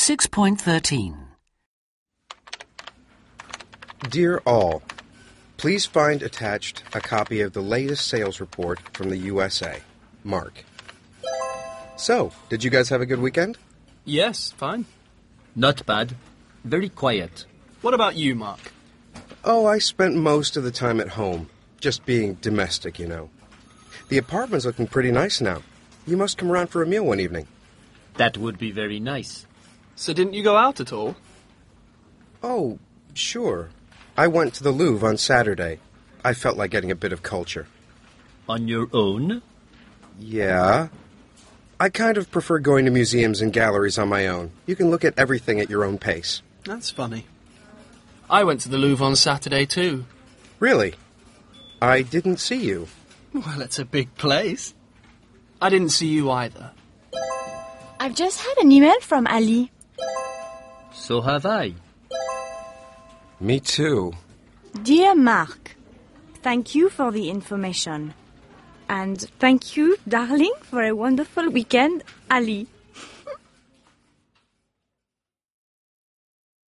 6.13. Dear all, please find attached a copy of the latest sales report from the USA. Mark. So, did you guys have a good weekend? Yes, fine. Not bad. Very quiet. What about you, Mark? Oh, I spent most of the time at home. Just being domestic, you know. The apartment's looking pretty nice now. You must come around for a meal one evening. That would be very nice. So didn't you go out at all? Oh, sure. I went to the Louvre on Saturday. I felt like getting a bit of culture. On your own? Yeah. I kind of prefer going to museums and galleries on my own. You can look at everything at your own pace. That's funny. I went to the Louvre on Saturday too. Really? I didn't see you. Well, it's a big place. I didn't see you either. I've just had an email from Ali. So have I. Me too. Dear Mark, thank you for the information. And thank you, darling, for a wonderful weekend, Ali.